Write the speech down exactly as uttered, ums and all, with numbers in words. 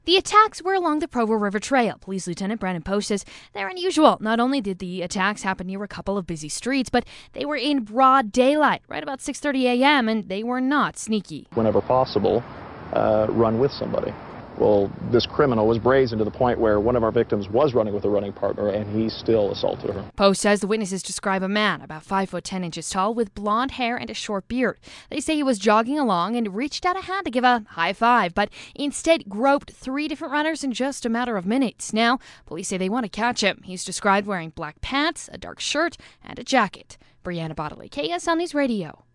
The attacks were along the Provo River Trail. Police Lieutenant Brandon Post says they're unusual. Not only did the attacks happen near a couple of busy streets, but they were in broad daylight, right about six thirty a.m., and they were not sneaky. Whenever possible, uh, run with somebody. Well, this criminal was brazen to the point where one of our victims was running with a running partner, and he still assaulted her. Post says the witnesses describe a man about five foot ten inches tall with blonde hair and a short beard. They say he was jogging along and reached out a hand to give a high five, but instead groped three different runners in just a matter of minutes. Now, police say they want to catch him. He's described wearing black pants, a dark shirt, and a jacket. Brianna Bodley, K S L News Radio.